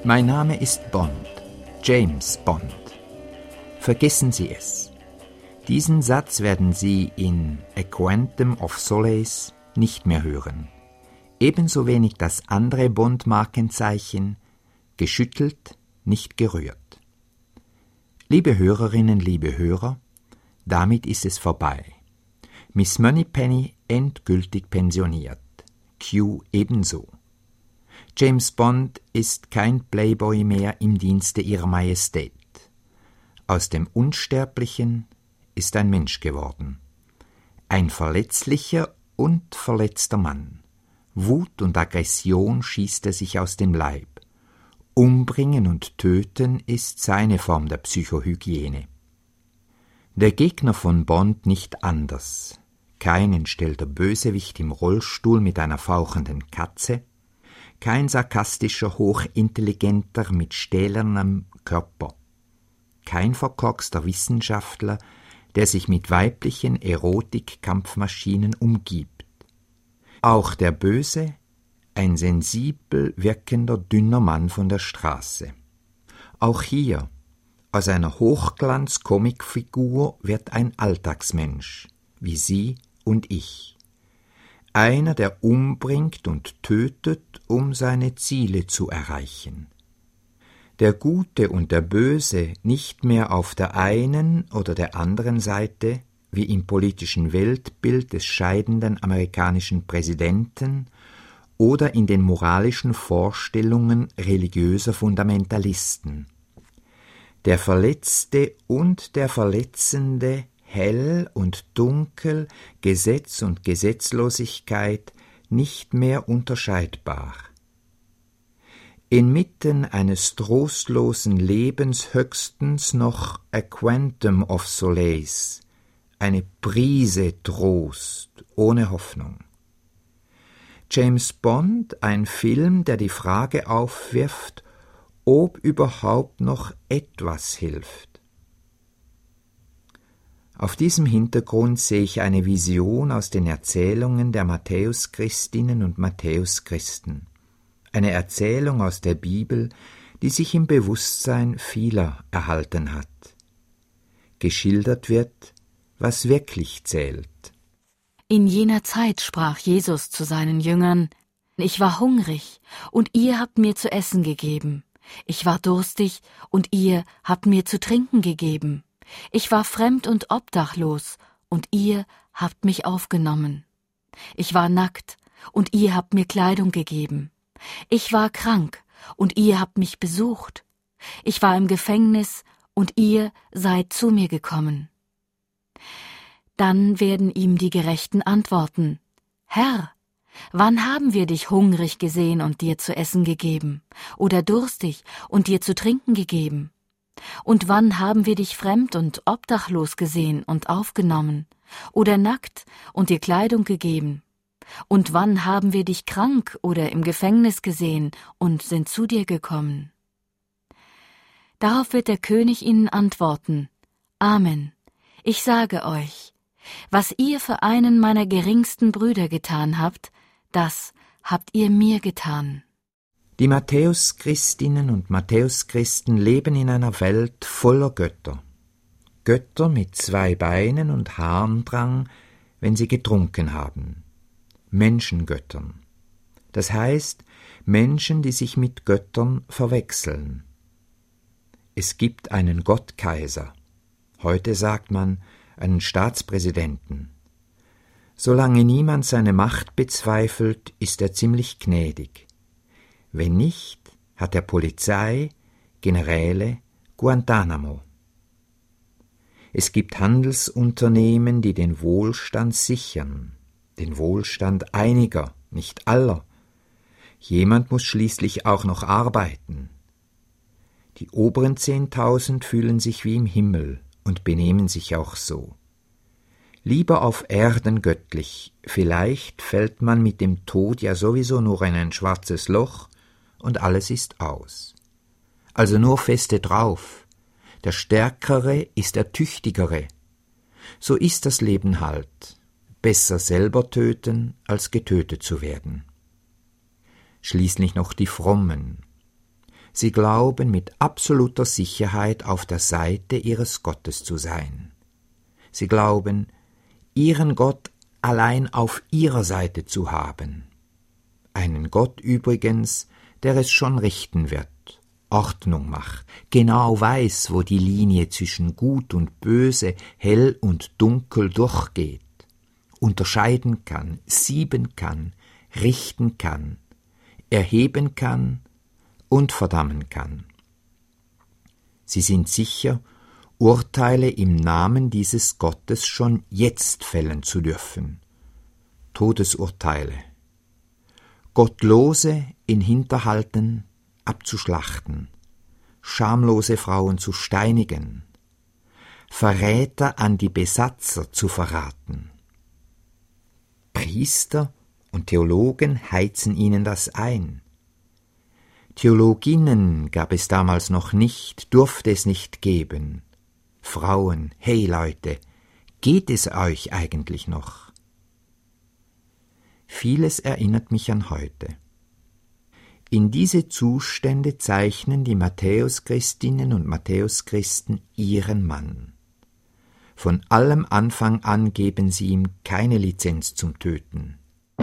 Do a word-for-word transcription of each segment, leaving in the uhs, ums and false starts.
Mein Name ist Bond, James Bond. Vergessen Sie es. Diesen Satz werden Sie in A Quantum of Solace nicht mehr hören. Ebenso wenig das andere Bond-Markenzeichen, geschüttelt, nicht gerührt. Liebe Hörerinnen, liebe Hörer, damit ist es vorbei. Miss Moneypenny endgültig pensioniert. Q ebenso. James Bond ist kein Playboy mehr im Dienste ihrer Majestät. Aus dem Unsterblichen ist ein Mensch geworden. Ein verletzlicher und verletzter Mann. Wut und Aggression schießt er sich aus dem Leib. Umbringen und Töten ist seine Form der Psychohygiene. Der Gegner von Bond nicht anders. Kein entstellter Bösewicht im Rollstuhl mit einer fauchenden Katze, kein sarkastischer Hochintelligenter mit stählernem Körper, kein verkorkster Wissenschaftler, der sich mit weiblichen Erotik-Kampfmaschinen umgibt. Auch der Böse, ein sensibel wirkender, dünner Mann von der Straße. Auch hier, aus einer Hochglanz-Comicfigur wird ein Alltagsmensch, wie Sie und ich. Einer, der umbringt und tötet, um seine Ziele zu erreichen. Der Gute und der Böse nicht mehr auf der einen oder der anderen Seite, wie im politischen Weltbild des scheidenden amerikanischen Präsidenten oder in den moralischen Vorstellungen religiöser Fundamentalisten. Der Verletzte und der Verletzende, hell und dunkel, Gesetz und Gesetzlosigkeit nicht mehr unterscheidbar. Inmitten eines trostlosen Lebens höchstens noch a quantum of solace, eine Prise Trost ohne Hoffnung. James Bond, ein Film, der die Frage aufwirft, ob überhaupt noch etwas hilft. Auf diesem Hintergrund sehe ich eine Vision aus den Erzählungen der Matthäuschristinnen und Matthäuschristen. Eine Erzählung aus der Bibel, die sich im Bewusstsein vieler erhalten hat. Geschildert wird, was wirklich zählt. In jener Zeit sprach Jesus zu seinen Jüngern: Ich war hungrig, und ihr habt mir zu essen gegeben. Ich war durstig, und ihr habt mir zu trinken gegeben. Ich war fremd und obdachlos, und ihr habt mich aufgenommen. Ich war nackt, und ihr habt mir Kleidung gegeben. Ich war krank, und ihr habt mich besucht. Ich war im Gefängnis, und ihr seid zu mir gekommen. Dann werden ihm die Gerechten antworten: Herr, wann haben wir dich hungrig gesehen und dir zu essen gegeben, oder durstig und dir zu trinken gegeben? Und wann haben wir dich fremd und obdachlos gesehen und aufgenommen, oder nackt und dir Kleidung gegeben? Und wann haben wir dich krank oder im Gefängnis gesehen und sind zu dir gekommen? Darauf wird der König ihnen antworten: Amen, ich sage euch, was ihr für einen meiner geringsten Brüder getan habt, das habt ihr mir getan. Die Matthäuschristinnen und Matthäuschristen leben in einer Welt voller Götter. Götter mit zwei Beinen und Harndrang, wenn sie getrunken haben. Menschengöttern. Das heißt, Menschen, die sich mit Göttern verwechseln. Es gibt einen Gottkaiser. Heute sagt man einen Staatspräsidenten. Solange niemand seine Macht bezweifelt, ist er ziemlich gnädig. Wenn nicht, hat er Polizei, Generäle, Guantanamo. Es gibt Handelsunternehmen, die den Wohlstand sichern, den Wohlstand einiger, nicht aller. Jemand muss schließlich auch noch arbeiten. Die oberen zehntausend fühlen sich wie im Himmel und benehmen sich auch so. Lieber auf Erden göttlich, vielleicht fällt man mit dem Tod ja sowieso nur in ein schwarzes Loch und alles ist aus. Also nur feste drauf. Der Stärkere ist der Tüchtigere. So ist das Leben halt. Besser selber töten, als getötet zu werden. Schließlich noch die Frommen. Sie glauben mit absoluter Sicherheit auf der Seite ihres Gottes zu sein. Sie glauben, ihren Gott allein auf ihrer Seite zu haben. Einen Gott übrigens, der es schon richten wird, Ordnung macht, genau weiß, wo die Linie zwischen Gut und Böse, hell und dunkel durchgeht, unterscheiden kann, sieben kann, richten kann, erheben kann und verdammen kann. Sie sind sicher, Urteile im Namen dieses Gottes schon jetzt fällen zu dürfen. Todesurteile. Gottlose in Hinterhalten abzuschlachten, schamlose Frauen zu steinigen, Verräter an die Besatzer zu verraten. Priester und Theologen heizen ihnen das ein. Theologinnen gab es damals noch nicht, durfte es nicht geben. Frauen, hey Leute, geht es euch eigentlich noch? Vieles erinnert mich an heute. In diese Zustände zeichnen die Matthäuschristinnen und Matthäuschristen ihren Mann. Von allem Anfang an geben sie ihm keine Lizenz zum Töten.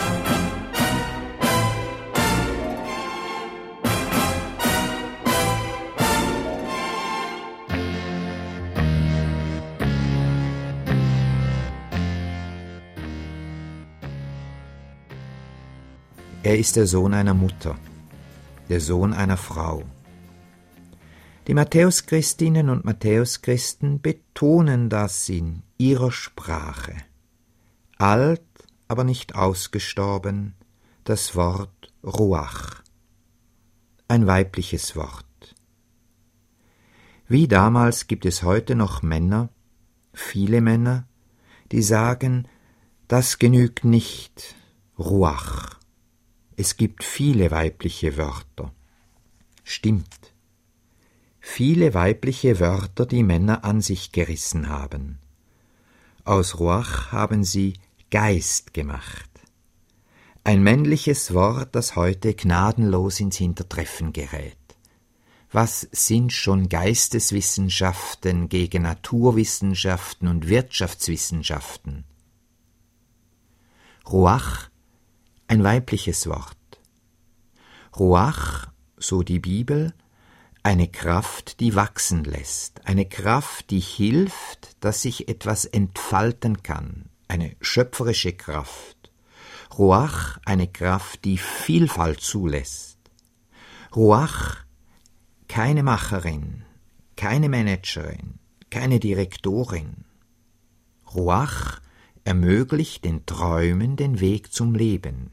Er ist der Sohn einer Mutter, der Sohn einer Frau. Die Matthäuschristinnen und Matthäuschristen betonen das in ihrer Sprache. Alt, aber nicht ausgestorben, das Wort Ruach, ein weibliches Wort. Wie damals gibt es heute noch Männer, viele Männer, die sagen, das genügt nicht, Ruach. Es gibt viele weibliche Wörter. Stimmt. Viele weibliche Wörter, die Männer an sich gerissen haben. Aus Ruach haben sie Geist gemacht. Ein männliches Wort, das heute gnadenlos ins Hintertreffen gerät. Was sind schon Geisteswissenschaften gegen Naturwissenschaften und Wirtschaftswissenschaften? Ruach, ein weibliches Wort. Ruach, so die Bibel, eine Kraft, die wachsen lässt, eine Kraft, die hilft, dass sich etwas entfalten kann, eine schöpferische Kraft. Ruach, eine Kraft, die Vielfalt zulässt. Ruach, keine Macherin, keine Managerin, keine Direktorin. Ruach ermöglicht den Träumen den Weg zum Leben.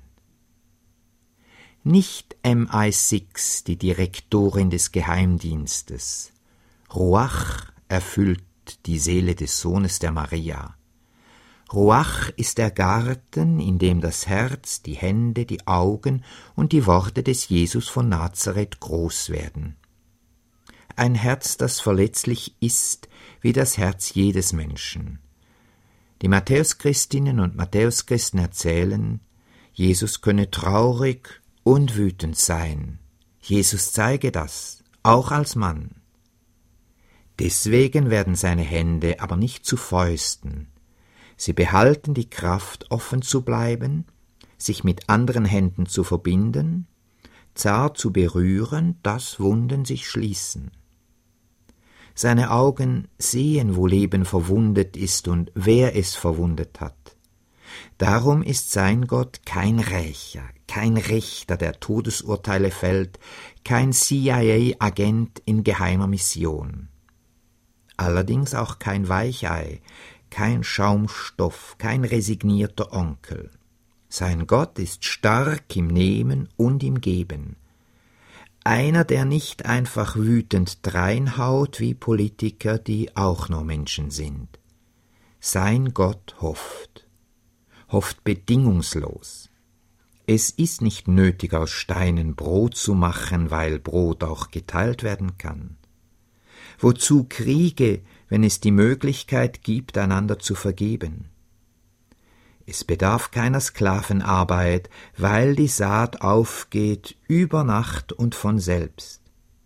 Nicht M I sechs, die Direktorin des Geheimdienstes. Ruach erfüllt die Seele des Sohnes der Maria. Ruach ist der Garten, in dem das Herz, die Hände, die Augen und die Worte des Jesus von Nazareth groß werden. Ein Herz, das verletzlich ist wie das Herz jedes Menschen. Die Matthäuschristinnen und Matthäuschristen erzählen, Jesus könne traurig und wütend sein. Jesus zeige das, auch als Mann. Deswegen werden seine Hände aber nicht zu Fäusten. Sie behalten die Kraft, offen zu bleiben, sich mit anderen Händen zu verbinden, zart zu berühren, dass Wunden sich schließen. Seine Augen sehen, wo Leben verwundet ist und wer es verwundet hat. Darum ist sein Gott kein Rächer, kein Richter, der Todesurteile fällt, kein C I A-Agent in geheimer Mission. Allerdings auch kein Weichei, kein Schaumstoff, kein resignierter Onkel. Sein Gott ist stark im Nehmen und im Geben. Einer, der nicht einfach wütend dreinhaut wie Politiker, die auch nur Menschen sind. Sein Gott hofft. hofft bedingungslos. Es ist nicht nötig, aus Steinen Brot zu machen, weil Brot auch geteilt werden kann. Wozu Kriege, wenn es die Möglichkeit gibt, einander zu vergeben? Es bedarf keiner Sklavenarbeit, weil die Saat aufgeht über Nacht und von selbst.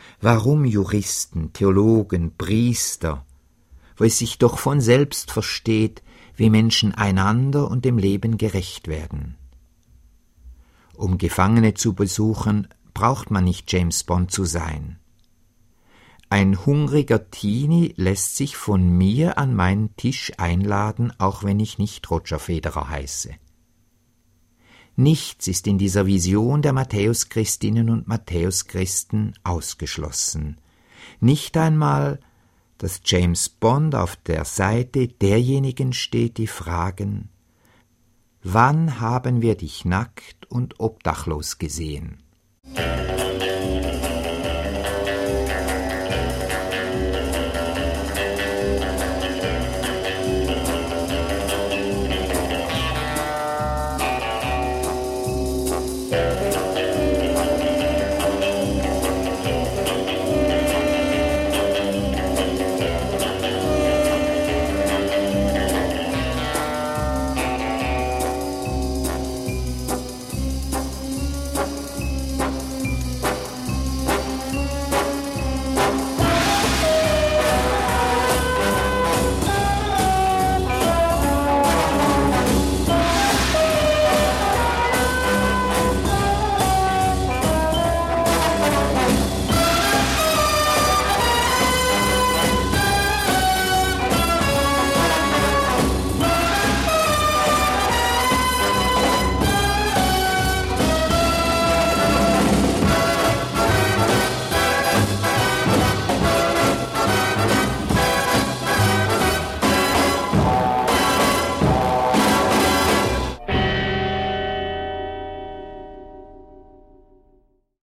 Warum Juristen, Theologen, Priester, wo es sich doch von selbst versteht, wie Menschen einander und dem Leben gerecht werden? Um Gefangene zu besuchen, braucht man nicht James Bond zu sein. Ein hungriger Teenie lässt sich von mir an meinen Tisch einladen, auch wenn ich nicht Roger Federer heiße. Nichts ist in dieser Vision der Matthäuschristinnen und Matthäuschristen ausgeschlossen. Nicht einmal, dass James Bond auf der Seite derjenigen steht, die fragen: Wann haben wir dich nackt und obdachlos gesehen?